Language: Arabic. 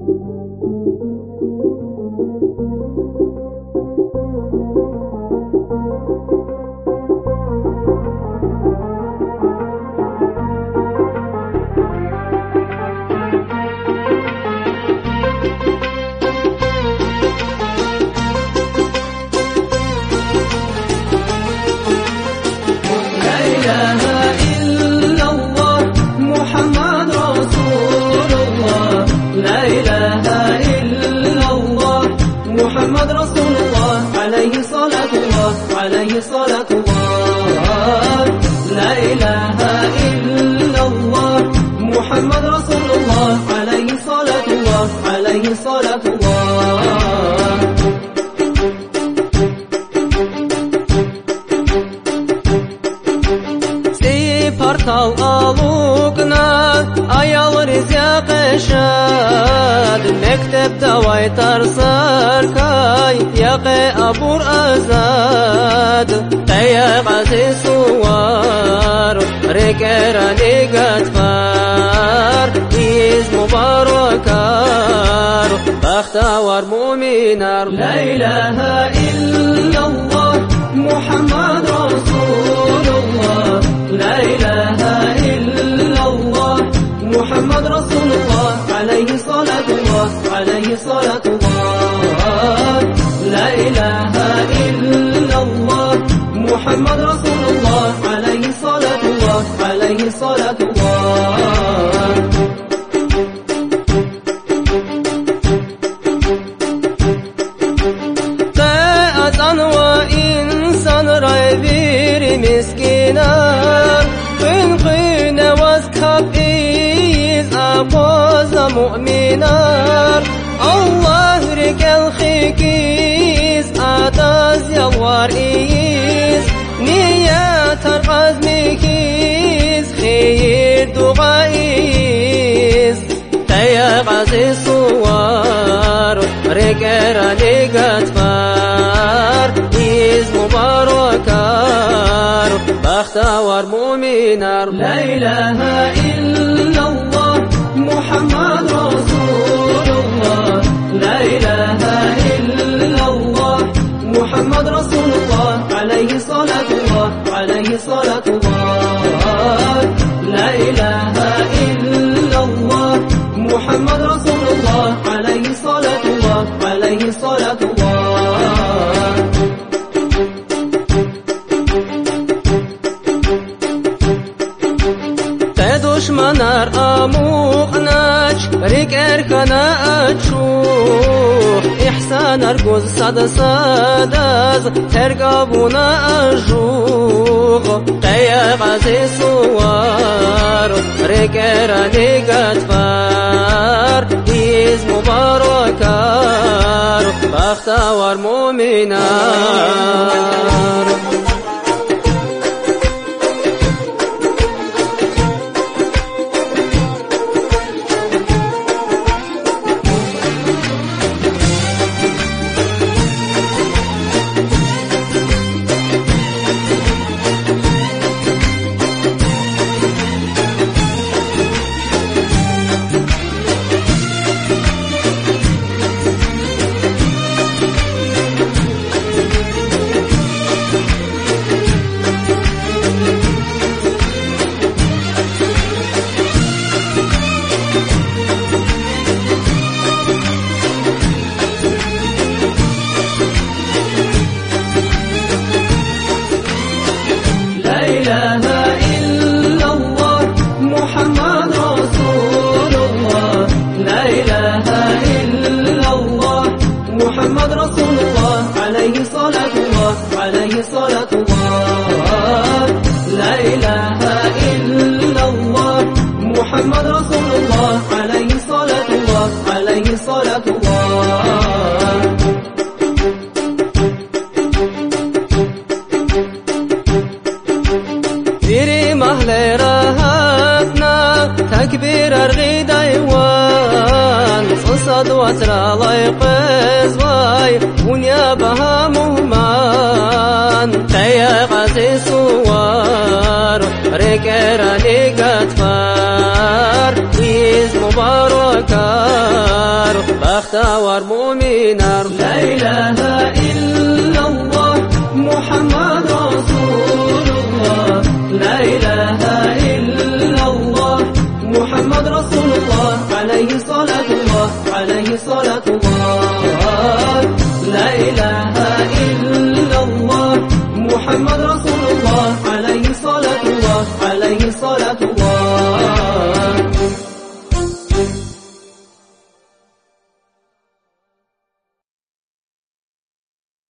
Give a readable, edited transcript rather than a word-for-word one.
محمد رسول الله عليه صلاة الله عليه صلاة الله. لا إله إلا الله محمد رسول الله عليه صلاة الله عليه صلاة الله. Portal alugna ayal rizq shad mekteb davay tarsar kay yaqe abur azad taya qazi suwar rekera nigatfar iz mubarakar bakhtawar mu'minar. La ilaha illa Allah Muhammad Rasulullah. لا إله إلا الله محمد رسول الله عليه صلاة الله عليه صلاة الله. لا إله إلا الله محمد رسول الله عليه صلاة الله عليه صلاة الله. تأذن وإنسان رأيبير مسكينا قين واسكب إيز أبوز مؤمنار الله رجال خيكيز أداز يوار إيز نيات العزمكيز خير دعائيز تيا غزي صوار رجال نيقات فار إيز مباركار بختوار مؤمنار. لا إله إلا الله محمد رسول الله. لا إله إلا الله محمد رسول الله عليه صلاة الله عليه صلاة الله. لا إله إلا الله محمد رسول الله عليه صلاة الله عليه صلاة الله. دشمنار أموقناش ريكر كنا أتشوح إحسان أرجوز صد صداز ترقبونا أجوغ قيا غزي صوار ريكر نيقات فار إيز مباركار بختوار مؤمنار. محمد رسول الله عليه صلاة الله عليه صلاة الله. لا إله إلا الله محمد رسول الله عليه صلاة الله عليه صلاة الله. ديري مهلي راهاتنا تكبير أرغيد أيوان صصد وترى لايقز واي ونيا بها مهمان تيا غزي صوار ريكراني قد فار إيز مباركار اختار مؤمنا لا إله إلا الله محمد رسول الله لا إله إلا الله محمد رسول الله عليه صلاة الله عليه صلاة الله لا إله إلا الله محمد رسول الله عليه صلاة الله عليه صلاة الله